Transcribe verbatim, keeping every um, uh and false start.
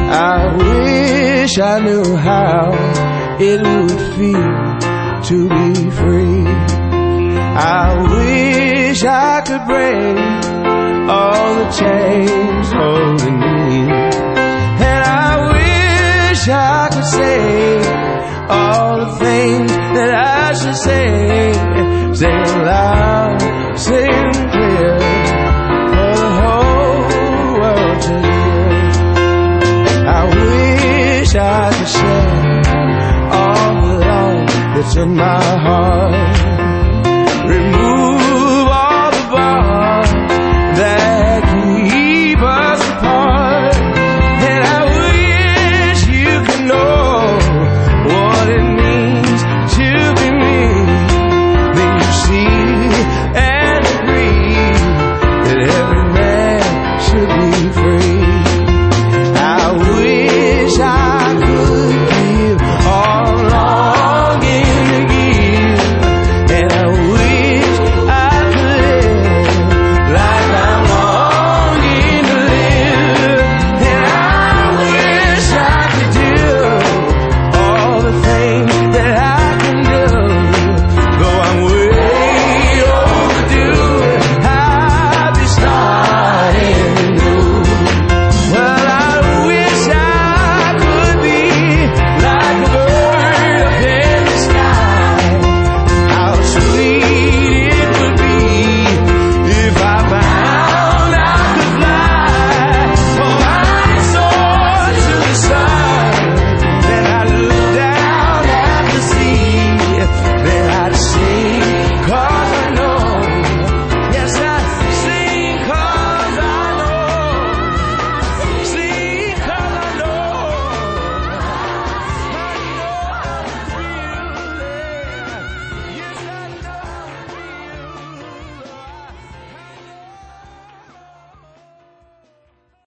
I wish I knew how it would feel to be free. I wish I could break all the chains holding me, and I wish I could say all the things that I should say. Sing it loud, sing clear, for the whole world to hear. I wish I could share all the love that's in my heart. Remember